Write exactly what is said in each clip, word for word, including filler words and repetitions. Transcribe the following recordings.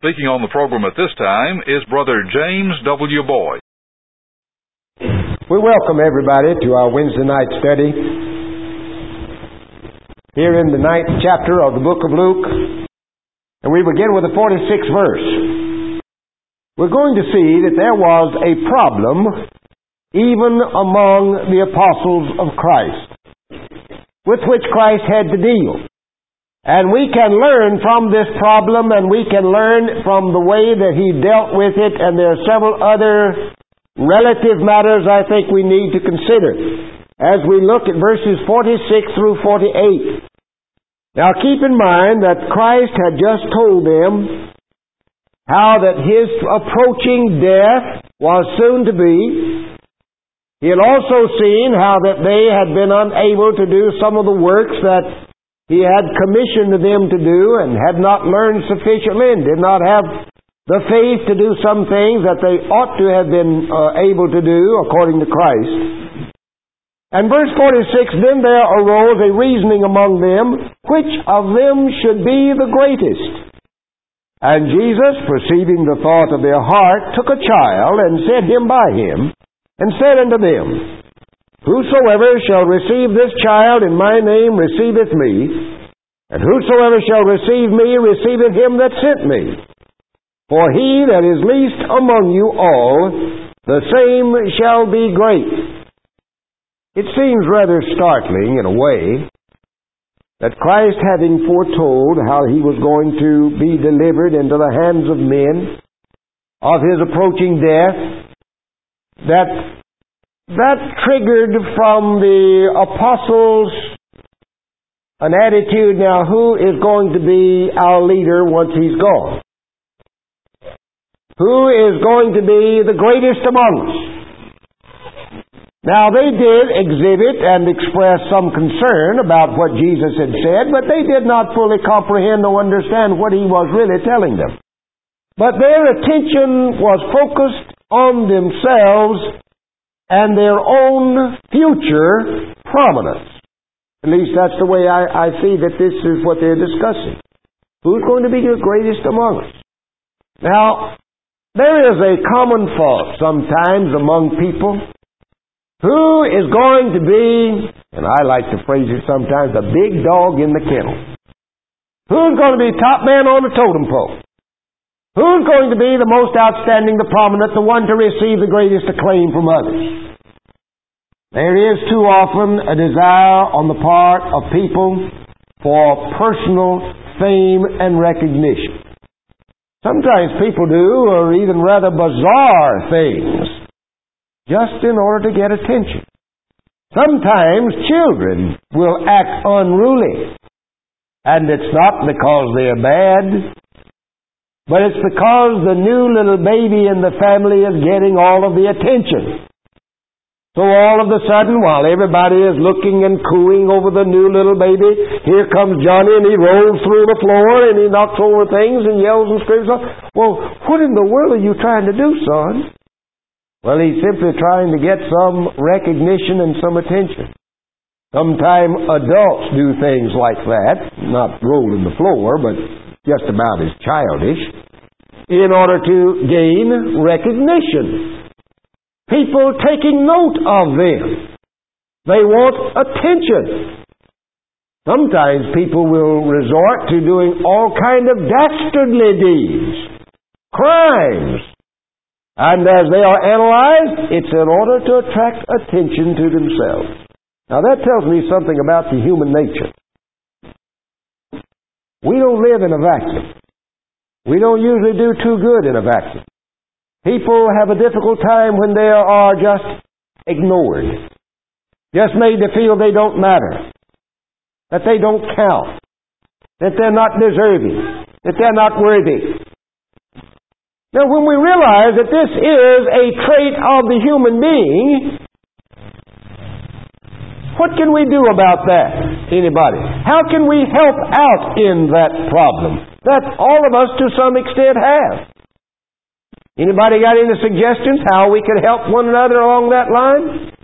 Speaking on the program at this time is Brother James W. Boyd. We welcome everybody to our Wednesday night study here in the ninth chapter of the book of Luke. And we begin with the forty-sixth verse. We're going to see that there was a problem even among the apostles of Christ with which Christ had to deal. And we can learn from this problem, and we can learn from the way that he dealt with it, and there are several other relative matters I think we need to consider as we look at verses forty-six through forty-eight. Now keep in mind that Christ had just told them how that his approaching death was soon to be. He had also seen how that they had been unable to do some of the works that he had commissioned them to do and had not learned sufficiently and did not have the faith to do some things that they ought to have been uh, able to do according to Christ. And verse forty-six, then there arose a reasoning among them, which of them should be the greatest. And Jesus, perceiving the thought of their heart, took a child and set him by him, and said unto them, Whosoever shall receive this child in my name receiveth me, and whosoever shall receive me receiveth him that sent me. For he that is least among you all, the same shall be great. It seems rather startling in a way that Christ, having foretold how he was going to be delivered into the hands of men, of his approaching death, that That triggered from the apostles an attitude, now who is going to be our leader once he's gone? Who is going to be the greatest among us? Now they did exhibit and express some concern about what Jesus had said, but they did not fully comprehend or understand what he was really telling them. But their attention was focused on themselves and their own future prominence. At least that's the way I, I see that this is what they're discussing. Who's going to be the greatest among us? Now, there is a common fault sometimes among people. Who is going to be, and I like to phrase it sometimes, the big dog in the kennel? Who's going to be top man on the totem pole? Who's going to be the most outstanding, the prominent, the one to receive the greatest acclaim from others? There is too often a desire on the part of people for personal fame and recognition. Sometimes people do, or even rather bizarre things, just in order to get attention. Sometimes children will act unruly, and it's not because they're bad, but it's because the new little baby in the family is getting all of the attention. So all of a sudden, while everybody is looking and cooing over the new little baby, here comes Johnny and he rolls through the floor and he knocks over things and yells and screams. Well, what in the world are you trying to do, son? Well, he's simply trying to get some recognition and some attention. Sometimes adults do things like that, not rolling the floor, but just about as childish, in order to gain recognition. People taking note of them. They want attention. Sometimes people will resort to doing all kind of dastardly deeds, crimes. And as they are analyzed, it's in order to attract attention to themselves. Now that tells me something about the human nature. We don't live in a vacuum. We don't usually do too good in a vacuum. People have a difficult time when they are just ignored, just made to feel they don't matter, that they don't count, that they're not deserving, that they're not worthy. Now, when we realize that this is a trait of the human being, what can we do about that? Anybody? How can we help out in that problem that all of us to some extent have? Anybody got any suggestions how we can help one another along that line?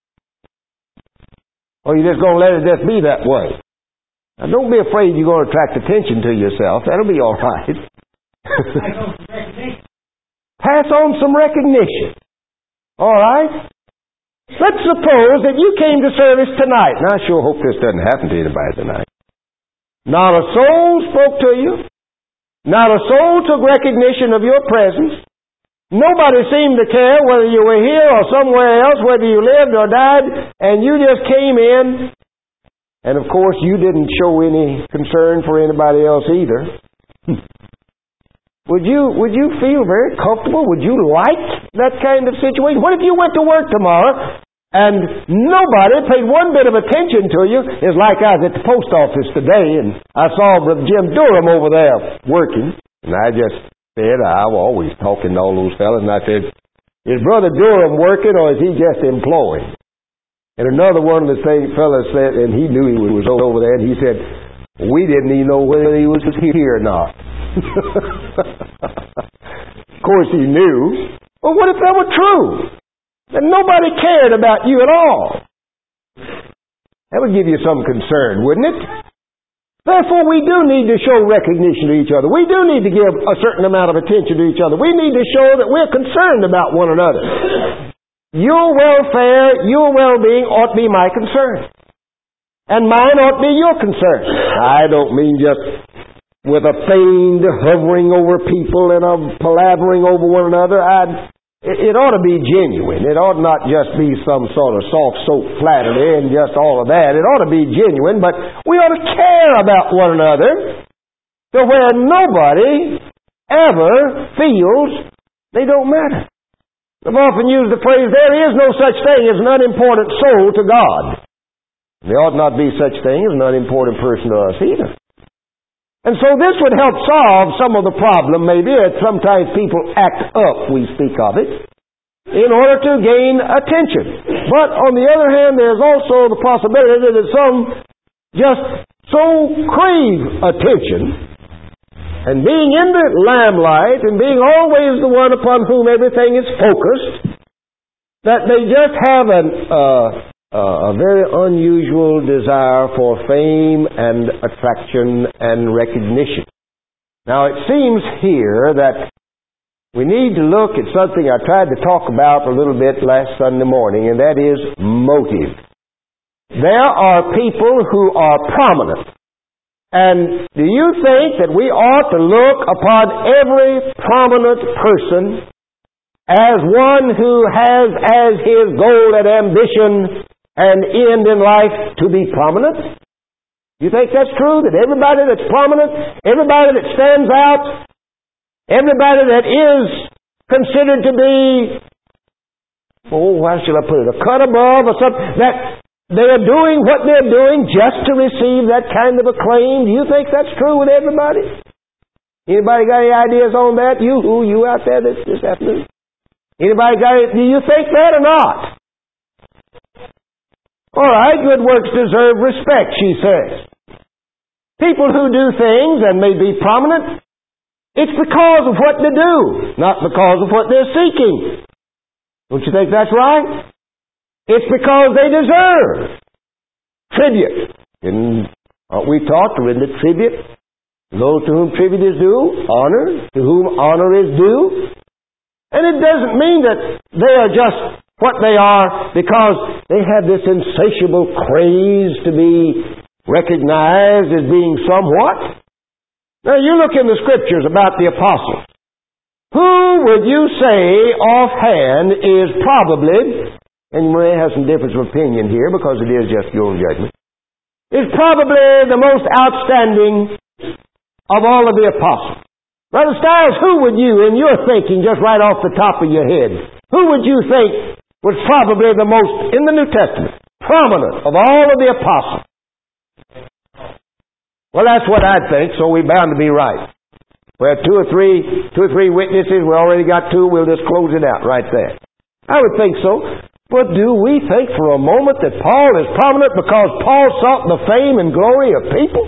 Or you just going to let it just be that way? Now don't be afraid you're going to attract attention to yourself. That'll be all right. Pass on some recognition. All right? Let's suppose that you came to service tonight. Now, I sure hope this doesn't happen to anybody tonight. Not a soul spoke to you. Not a soul took recognition of your presence. Nobody seemed to care whether you were here or somewhere else, whether you lived or died, and you just came in. And of course, you didn't show any concern for anybody else either. Would you, would you feel very comfortable? Would you like that kind of situation? What if you went to work tomorrow and nobody paid one bit of attention to you? It's like I was at the post office today and I saw Brother Jim Durham over there working. And I just said, I was always talking to all those fellas, and I said, is Brother Durham working or is he just employed? And another one of the same fellas said, and he knew he was over there, and he said, we didn't even know whether he was here or not. Of course he knew. But what if that were true? That nobody cared about you at all? That would give you some concern, wouldn't it? Therefore, we do need to show recognition to each other. We do need to give a certain amount of attention to each other. We need to show that we're concerned about one another. Your welfare, your well-being ought to be my concern. And mine ought to be your concern. I don't mean just with a feigned hovering over people and a palavering over one another. I'd, it, it ought to be genuine. It ought not just be some sort of soft soap flattery and just all of that. It ought to be genuine, but we ought to care about one another to where nobody ever feels they don't matter. I've often used the phrase, there is no such thing as an unimportant soul to God. There ought not be such thing as an unimportant person to us either. And so this would help solve some of the problem, maybe, that sometimes people act up, we speak of it, in order to gain attention. But on the other hand, there's also the possibility that some just so crave attention, and being in the limelight and being always the one upon whom everything is focused, that they just have an, uh, uh, a very unusual desire for fame and attraction and recognition. Now, it seems here that we need to look at something I tried to talk about a little bit last Sunday morning, and that is motive. There are people who are prominent. And do you think that we ought to look upon every prominent person as one who has as his goal and ambition and end in life to be prominent? You think that's true? That everybody that's prominent, everybody that stands out, everybody that is considered to be, oh, how shall I put it, a cut above or something, that they are doing what they're doing just to receive that kind of acclaim? Do you think that's true with everybody? Anybody got any ideas on that? You, who, you out there this, this afternoon? Anybody got any, do you think that or not? All right, good works deserve respect, she says. People who do things and may be prominent, it's because of what they do, not because of what they're seeking. Don't you think that's right? It's because they deserve tribute. And aren't we taught to render tribute? Those to whom tribute is due, honor, to whom honor is due. And it doesn't mean that they are just what they are because they have this insatiable craze to be recognized as being somewhat. Now you look in the Scriptures about the apostles. Who would you say offhand is probably, and you may have some difference of opinion here because it is just your own judgment, is probably the most outstanding of all of the apostles? Brother Stiles, who would you, in your thinking, just right off the top of your head, who would you think was probably the most, in the New Testament, prominent of all of the apostles? Well, that's what I'd think, so we're bound to be right. We have two or three, two or three witnesses. We already got two. We'll just close it out right there. I would think so. But do we think for a moment that Paul is prominent because Paul sought the fame and glory of people?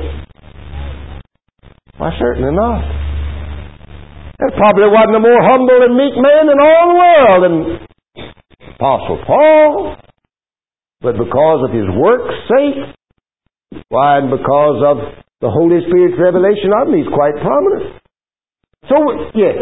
Why, certainly not. There probably wasn't a more humble and meek man in all the world than Apostle Paul. But because of his work's sake, why, and because of the Holy Spirit's revelation of him, he's quite prominent. So, yes.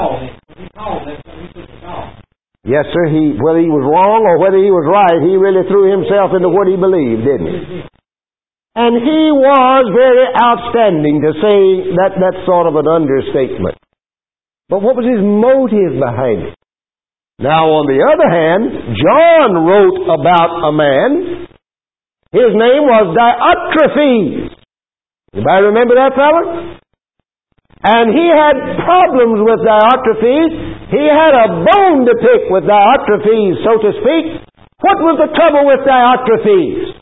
Yes, sir. He, whether he was wrong or whether he was right, he really threw himself into what he believed, didn't he? And he was very outstanding, to say that that's sort of an understatement. But what was his motive behind it? Now, on the other hand, John wrote about a man. His name was Diotrephes. Anybody remember that fellow? And he had problems with Diotrephes. He had a bone to pick with Diotrephes, so to speak. What was the trouble with Diotrephes?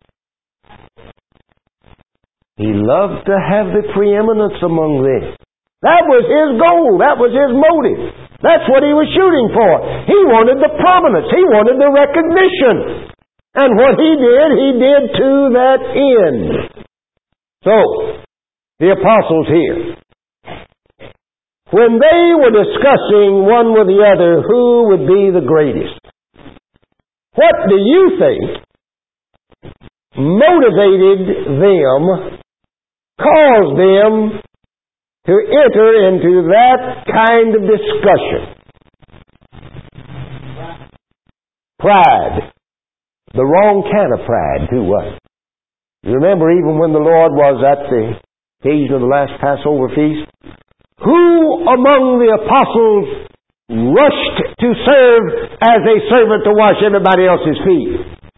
He loved to have the preeminence among them. That was his goal. That was his motive. That's what he was shooting for. He wanted the prominence. He wanted the recognition. And what he did, he did to that end. So, the apostles here, when they were discussing one with the other who would be the greatest, what do you think motivated them, caused them to enter into that kind of discussion? Pride. The wrong kind of pride, too, was. You remember even when the Lord was at the occasion of the last Passover feast? Who among the apostles rushed to serve as a servant to wash everybody else's feet?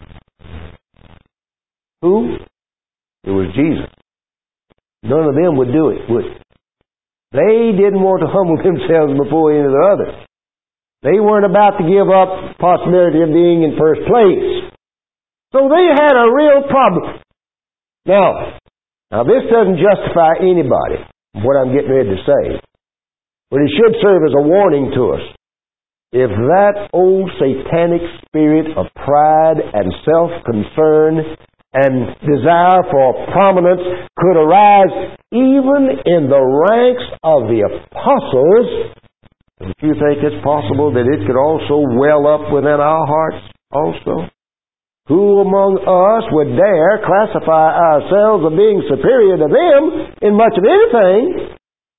Who? It was Jesus. None of them would do it, would they? They didn't want to humble themselves before any of the others. They weren't about to give up the possibility of being in first place. So they had a real problem. Now, now this doesn't justify anybody, what I'm getting ready to say. But it should serve as a warning to us. If that old satanic spirit of pride and self-concern and desire for prominence could arise even in the ranks of the apostles, don't you think it's possible that it could also well up within our hearts also? Who among us would dare classify ourselves as being superior to them in much of anything?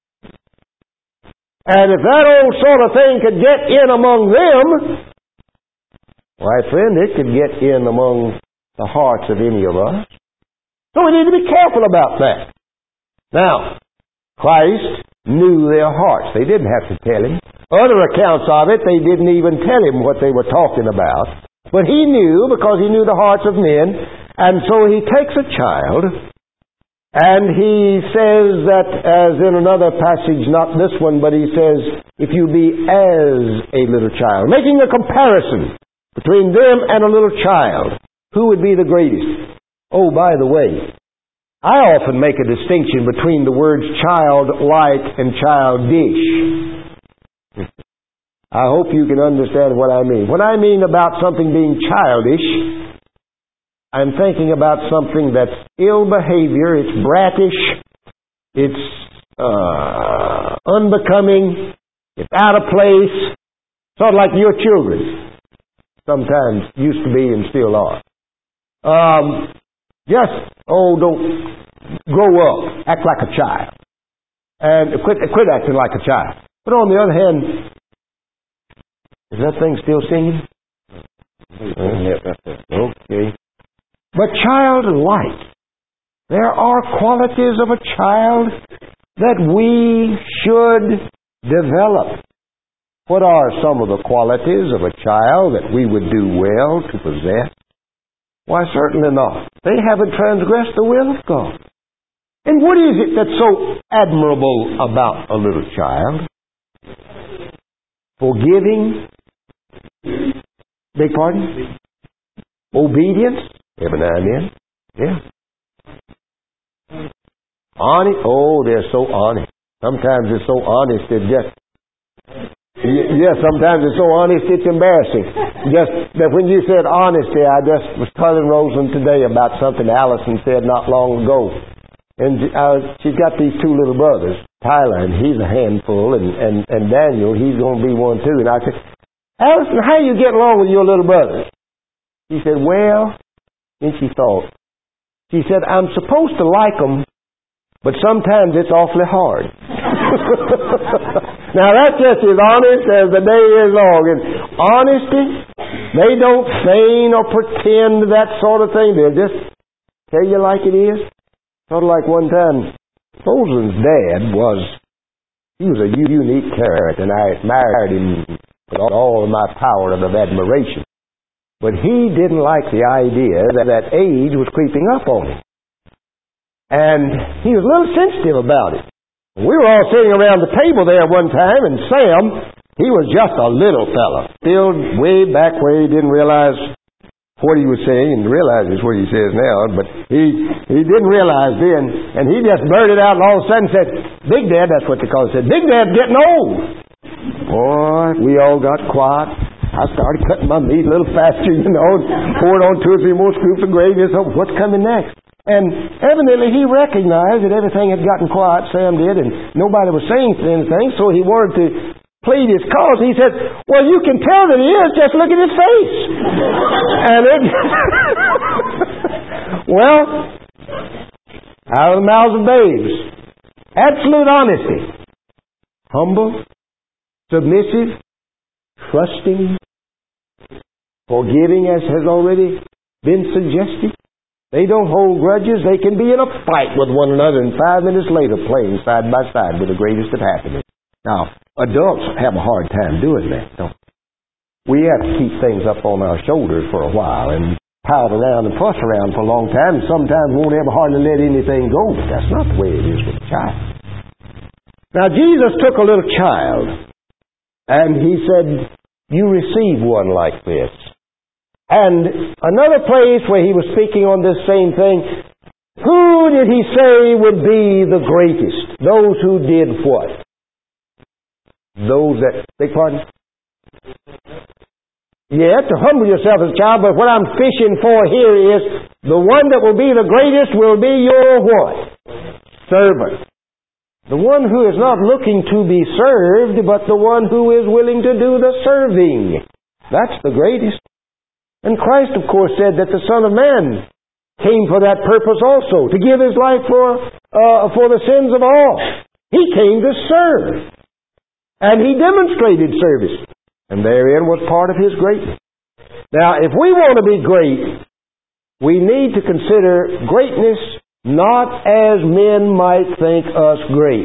And if that old sort of thing could get in among them, why, friend, it could get in among the hearts of any of us. So we need to be careful about that. Now, Christ knew their hearts. They didn't have to tell him. Other accounts of it, they didn't even tell him what they were talking about. But he knew, because he knew the hearts of men. And so he takes a child, and he says that, as in another passage, not this one, but he says, if you be as a little child, making a comparison between them and a little child, who would be the greatest? Oh, by the way, I often make a distinction between the words childlike and childish. I hope you can understand what I mean. When I mean about something being childish, I'm thinking about something that's ill behavior, it's bratish, it's uh, unbecoming, it's out of place, sort of like your children sometimes used to be and still are. Um, just, oh, don't grow up, act like a child, and quit, quit acting like a child. But on the other hand, is that thing still singing? Okay. But childlike. There are qualities of a child that we should develop. What are some of the qualities of a child that we would do well to possess? Why, certainly not. They haven't transgressed the will of God. And what is it that's so admirable about a little child? Forgiving. Beg pardon? Obedience. Every now and then. Yeah. Honest. Oh, they're so honest. Sometimes they're so honest it just... Yeah, sometimes it's so honest it's embarrassing. Just that when you said honesty, I just was telling Rosamond today about something Allison said not long ago. And uh, she's got these two little brothers, Tyler, and he's a handful, and, and, and Daniel, he's going to be one too. And I said, Allison, how you get along with your little brothers? She said, well, and she thought. She said, I'm supposed to like them, but sometimes it's awfully hard. Now that's just as honest as the day is long. And honesty, they don't feign or pretend that sort of thing. They'll just tell you like it is. Sort of like one time, Olsen's dad was, he was a unique character, and I admired him with all of my power of admiration. But he didn't like the idea that, that age was creeping up on him. And he was a little sensitive about it. We were all sitting around the table there one time, and Sam, he was just a little fella, still way back where he didn't realize what he was saying, and realizes what he says now, but he he didn't realize then, and he just blurted out and all of a sudden said, Big Dad, that's what they call it, said, Big Dad's getting old. Boy, we all got quiet. I started cutting my meat a little faster, you know, poured on two or three more scoops of gravy and so, what's coming next? And evidently he recognized that everything had gotten quiet, Sam did, and nobody was saying anything, so he wanted to plead his cause. He said, well, you can tell that he is, just look at his face. And it... well, out of the mouths of babes, absolute honesty. Humble, submissive, trusting, forgiving, as has already been suggested. They don't hold grudges. They can be in a fight with one another and five minutes later playing side by side with the greatest of happiness. Now, adults have a hard time doing that, don't they? We have to keep things up on our shoulders for a while and pout around and fuss around for a long time, and sometimes won't ever hardly let anything go. But that's not the way it is with a child. Now, Jesus took a little child, and He said, you receive one like this. And another place where He was speaking on this same thing, who did He say would be the greatest? Those who did what? Those that, beg pardon? Yeah, to humble yourself as a child, but what I'm fishing for here is the one that will be the greatest will be your what? Servant. The one who is not looking to be served, but the one who is willing to do the serving. That's the greatest. And Christ, of course, said that the Son of Man came for that purpose also, to give His life for uh, for the sins of all. He came to serve. And He demonstrated service. And therein was part of His greatness. Now, if we want to be great, we need to consider greatness not as men might think us great.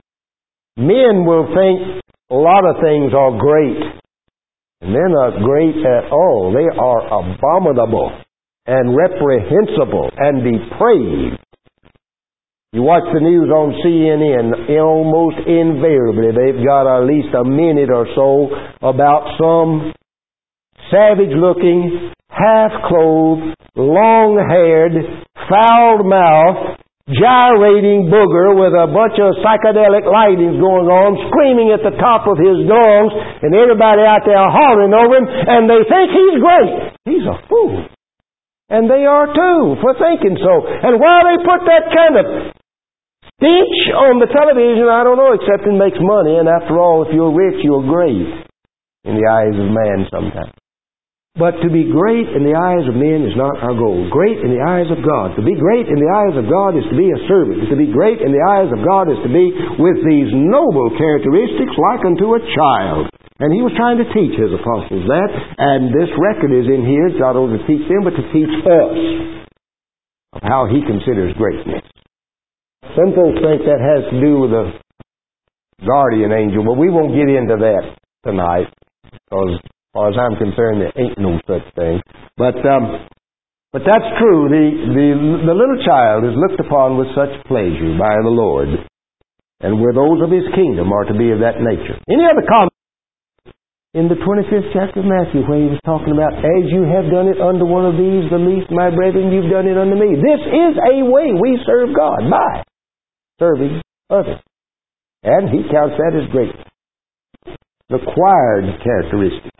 Men will think a lot of things are great. And they're not great at all. They are abominable and reprehensible and depraved. You watch the news on C N N, almost invariably they've got at least a minute or so about some savage-looking, half-clothed, long-haired, foul-mouthed, gyrating booger with a bunch of psychedelic lightings going on, screaming at the top of his lungs, and everybody out there hollering over him, and they think he's great. He's a fool. And they are too, for thinking so. And why they put that kind of stench on the television, I don't know, except it makes money, and after all, if you're rich, you're great in the eyes of man sometimes. But to be great in the eyes of men is not our goal. Great in the eyes of God. To be great in the eyes of God is to be a servant. To be great in the eyes of God is to be with these noble characteristics like unto a child. And He was trying to teach His apostles that. And this record is in here, not only to teach them, but to teach us of how He considers greatness. Some folks think that has to do with a guardian angel, but we won't get into that tonight, because as far as I'm concerned, there ain't no such thing. But um, but that's true. The, the the little child is looked upon with such pleasure by the Lord, and where those of His kingdom are to be of that nature. Any other comment? In the twenty-fifth chapter of Matthew, where He was talking about, as you have done it unto one of these, the least, my brethren, you've done it unto me. This is a way we serve God, by serving others. And He counts that as great. The acquired characteristic.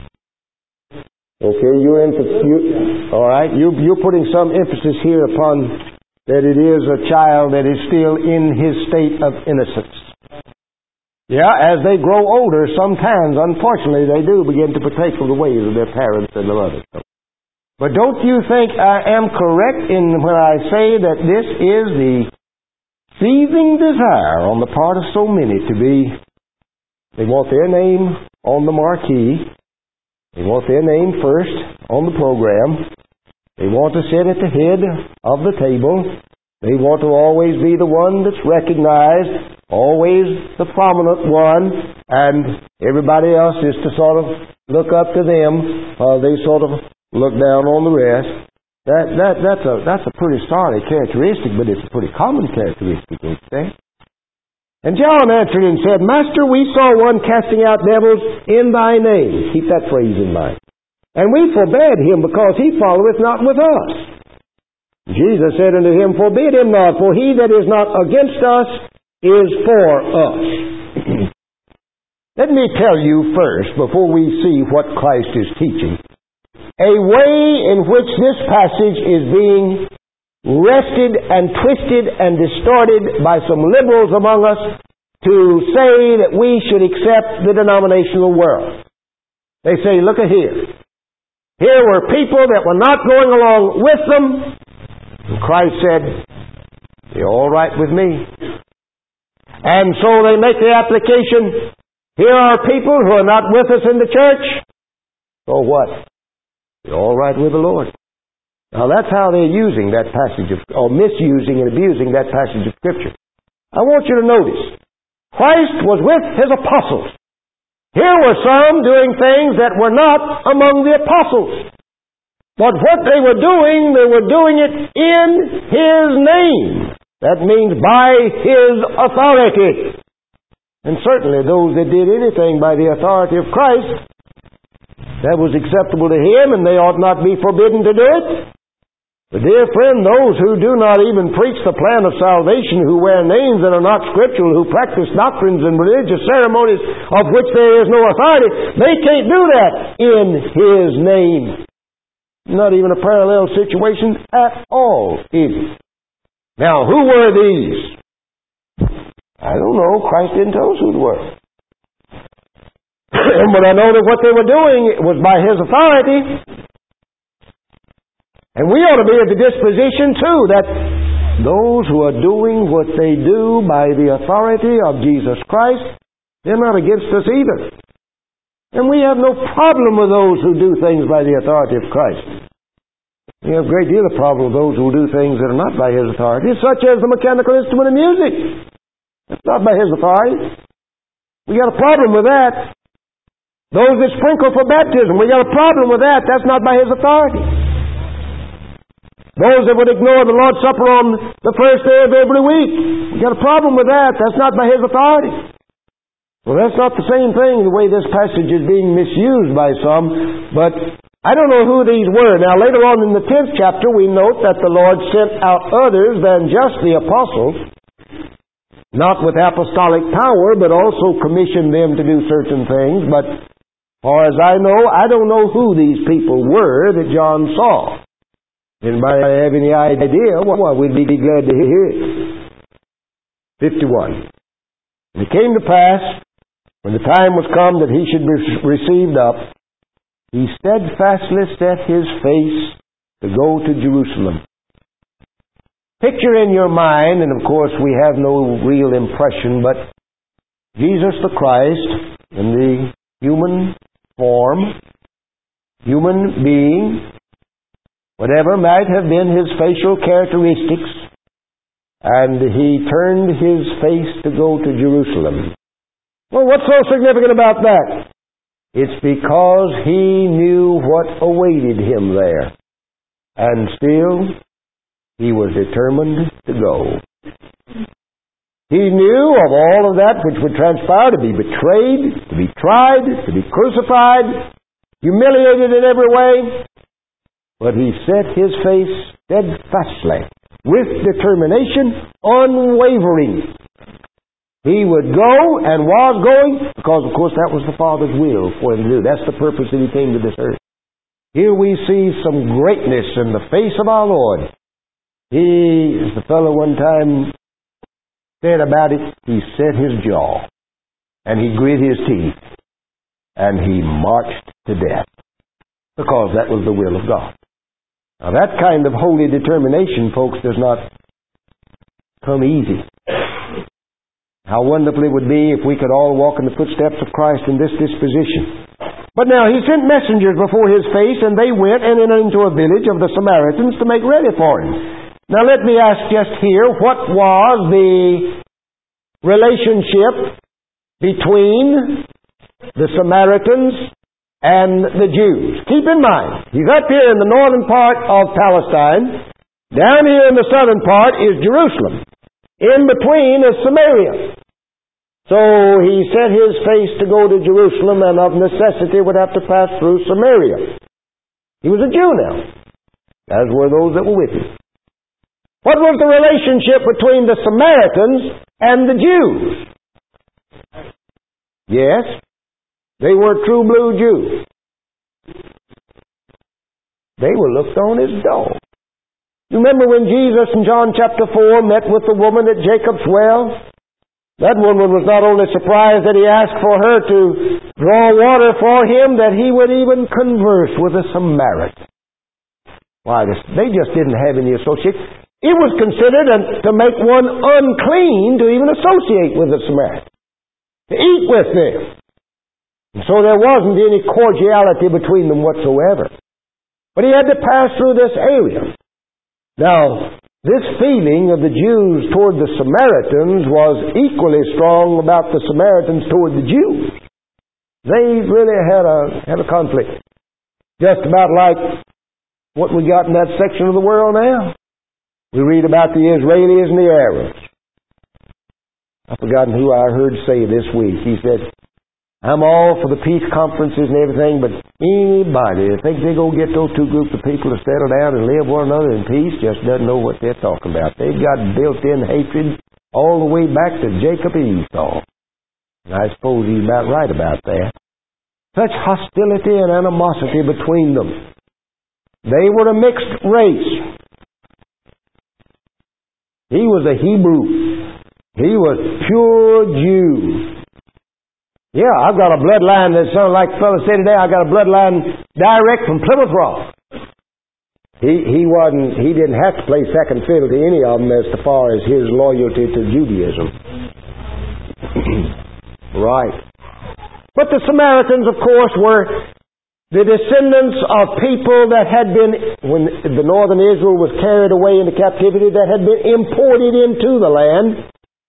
Okay, you're emphasis, you, all right, you, you're putting some emphasis here upon that it is a child that is still in his state of innocence. Yeah, as they grow older, sometimes, unfortunately, they do begin to partake of the ways of their parents and their others. But don't you think I am correct in when I say that this is the seething desire on the part of so many to be They want their name on the marquee. They want their name first on the program. They want to sit at the head of the table. They want to always be the one that's recognized, always the prominent one, and everybody else is to sort of look up to them while they sort of look down on the rest. That, that, that's a, that's a pretty sorry characteristic, but it's a pretty common characteristic, don't you think? And John answered and said, Master, we saw one casting out devils in thy name. Keep that phrase in mind. And we forbade him because he followeth not with us. Jesus said unto him, Forbid him not, for he that is not against us is for us. Let me tell you first, before we see what Christ is teaching, a way in which this passage is being wrested and twisted and distorted by some liberals among us to say that we should accept the denominational world. They say, look at here. Here were people that were not going along with them, and Christ said, they're all right with me. And so they make the application, here are people who are not with us in the church, so what? They're all right with the Lord. Now that's how they're using that passage of, or misusing and abusing that passage of Scripture. I want you to notice, Christ was with His apostles. Here were some doing things that were not among the apostles. But what they were doing, they were doing it in His name. That means by His authority. And certainly those that did anything by the authority of Christ, that was acceptable to Him, and they ought not be forbidden to do it. But dear friend, those who do not even preach the plan of salvation, who wear names that are not scriptural, who practice doctrines and religious ceremonies of which there is no authority, they can't do that in His name. Not even a parallel situation at all, is it? Now, who were these? I don't know. Christ didn't tell us who they were. But I know that what they were doing was by His authority. And we ought to be of the disposition, too, that those who are doing what they do by the authority of Jesus Christ, they're not against us either. And we have no problem with those who do things by the authority of Christ. We have a great deal of problem with those who do things that are not by His authority, such as the mechanical instrument of music. That's not by His authority. We got a problem with that. Those that sprinkle for baptism, we got a problem with that. That's not by His authority. Those that would ignore the Lord's Supper on the first day of every week, we got a problem with that. That's not by His authority. Well, that's not the same thing, the way this passage is being misused by some, but I don't know who these were. Now, later on in the tenth chapter, we note that the Lord sent out others than just the apostles, not with apostolic power, but also commissioned them to do certain things. But as far as I know, I don't know who these people were that John saw. Anybody have any idea? Well, we'd be glad to hear it. fifty-one. And it came to pass, when the time was come that He should be received up, He steadfastly set His face to go to Jerusalem. Picture in your mind, and of course we have no real impression, but Jesus the Christ in the human form, human being, whatever might have been His facial characteristics, and He turned His face to go to Jerusalem. Well, what's so significant about that? It's because He knew what awaited Him there. And still, He was determined to go. He knew of all of that which would transpire, to be betrayed, to be tried, to be crucified, humiliated in every way. But He set His face steadfastly, with determination, unwavering. He would go and was going, because of course that was the Father's will for Him to do. That's the purpose that He came to this earth. Here we see some greatness in the face of our Lord. He, as the fellow one time said about it, he set his jaw, and he grit his teeth, and he marched to death, because that was the will of God. Now that kind of holy determination, folks, does not come easy. How wonderful it would be if we could all walk in the footsteps of Christ in this disposition. But now He sent messengers before His face, and they went and entered into a village of the Samaritans to make ready for Him. Now let me ask just here, what was the relationship between the Samaritans and the Jews? Keep in mind, He's up here in the northern part of Palestine. Down here in the southern part is Jerusalem. In between is Samaria. So He set His face to go to Jerusalem, and of necessity would have to pass through Samaria. He was a Jew now, as were those that were with Him. What was the relationship between the Samaritans and the Jews? Yes, they were true blue Jews. They were looked on as dogs. You remember when Jesus in John chapter four met with the woman at Jacob's well? That woman was not only surprised that He asked for her to draw water for him, that He would even converse with a Samaritan. Why, they just didn't have any association. It was considered to make one unclean to even associate with a Samaritan, to eat with them. And so there wasn't any cordiality between them whatsoever. But He had to pass through this area. Now, this feeling of the Jews toward the Samaritans was equally strong about the Samaritans toward the Jews. They really had a, had a conflict. Just about like what we got in that section of the world now. We read about the Israelis and the Arabs. I've forgotten who I heard say this week. He said, I'm all for the peace conferences and everything, but anybody that thinks they're going to get those two groups of people to settle down and live one another in peace just doesn't know what they're talking about. They've got built-in hatred all the way back to Jacob and Esau. And I suppose he's about right about that. Such hostility and animosity between them. They were a mixed race. He was a Hebrew. He was pure Jew. Yeah, I've got a bloodline that sounds like the fellow said today, I've got a bloodline direct from Plymouth Rock. He he wasn't he didn't have to play second fiddle to any of them as far as his loyalty to Judaism. Right. But the Samaritans, of course, were the descendants of people that had been, when the northern Israel was carried away into captivity, that had been imported into the land.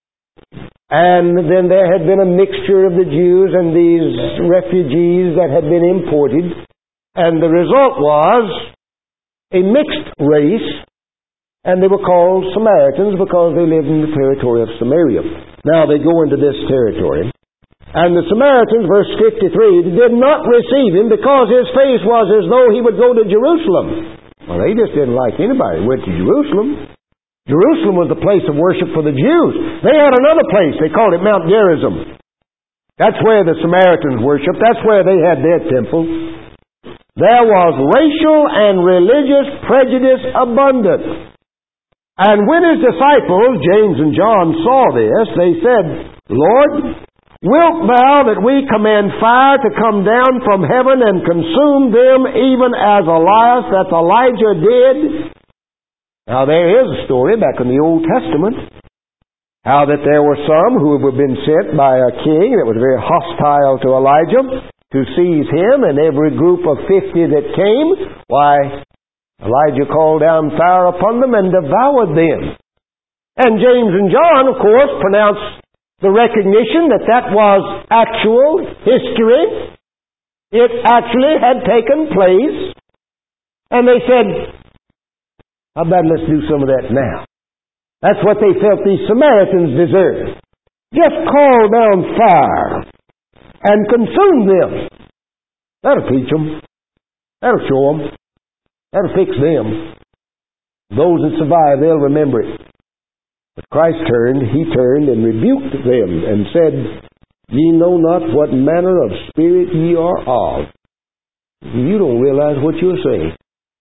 And then there had been a mixture of the Jews and these refugees that had been imported. And the result was a mixed race, and they were called Samaritans because they lived in the territory of Samaria. Now they go into this territory. And the Samaritans, verse fifty-three, did not receive Him because His face was as though He would go to Jerusalem. Well, they just didn't like anybody who went to Jerusalem. Jerusalem was the place of worship for the Jews. They had another place. They called it Mount Gerizim. That's where the Samaritans worshiped. That's where they had their temple. There was racial and religious prejudice abundant. And when His disciples, James and John, saw this, they said, Lord, wilt Thou that we command fire to come down from heaven and consume them even as Elias, that's Elijah, did? Now there is a story back in the Old Testament, how that there were some who had been sent by a king that was very hostile to Elijah to seize him, and every group of fifty that came, why, Elijah called down fire upon them and devoured them. And James and John, of course, pronounced the recognition that that was actual history. It actually had taken place. And they said, how about let's do some of that now? That's what they felt these Samaritans deserved. Just call down fire and consume them. That'll teach them. That'll show them. That'll fix them. Those that survive, they'll remember it. But Christ turned, He turned and rebuked them and said, Ye know not what manner of spirit ye are of. You don't realize what you're saying.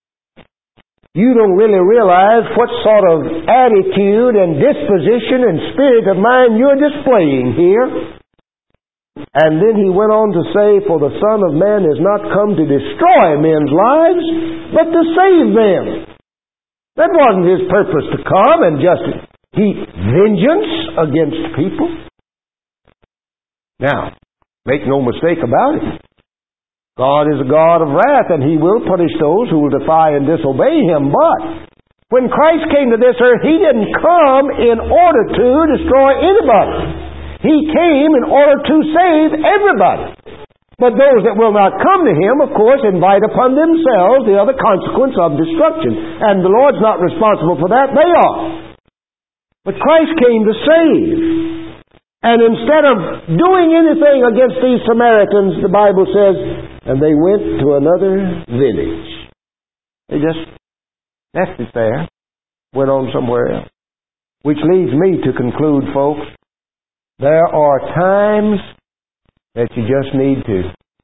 You don't really realize what sort of attitude and disposition and spirit of mind you're displaying here. And then He went on to say, For the Son of Man is not come to destroy men's lives, but to save them. That wasn't His purpose to come and just heap vengeance against people. Now, make no mistake about it. God is a God of wrath, and He will punish those who will defy and disobey Him. But when Christ came to this earth, He didn't come in order to destroy anybody. He came in order to save everybody. But those that will not come to Him, of course, invite upon themselves the other consequence of destruction. And the Lord's not responsible for that. They are. But Christ came to save. And instead of doing anything against these Samaritans, the Bible says, and they went to another village. They just left it there, went on somewhere else. Which leads me to conclude, folks, there are times that you just need to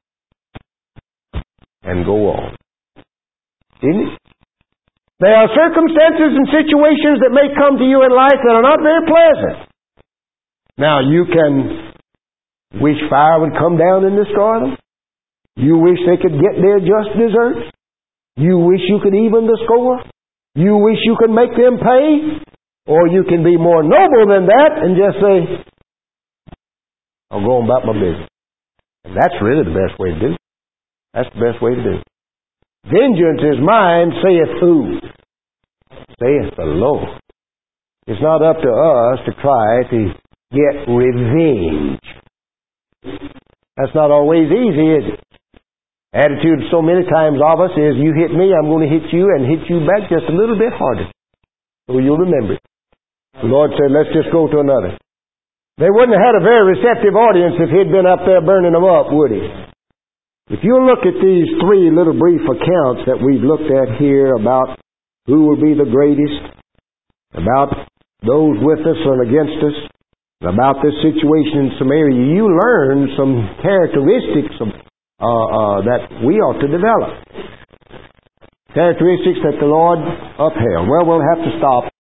and go on. Isn't it? There are circumstances and situations that may come to you in life that are not very pleasant. Now, you can wish fire would come down and destroy them. You wish they could get their just deserts. You wish you could even the score. You wish you could make them pay. Or you can be more noble than that and just say, I'll go on about my business. And that's really the best way to do it. That's the best way to do it. Vengeance is mine, saith who? Saith the Lord. It's not up to us to try to get revenge. That's not always easy, is it? Attitude so many times of us is, you hit me, I'm going to hit you, and hit you back just a little bit harder. So you'll remember it. The Lord said, let's just go to another. They wouldn't have had a very receptive audience if He'd been up there burning them up, would He? If you look at these three little brief accounts that we've looked at here about who will be the greatest, about those with us and against us, and about this situation in Samaria, you learn some characteristics of, uh, uh, that we ought to develop. Characteristics that the Lord upheld. Well, we'll have to stop.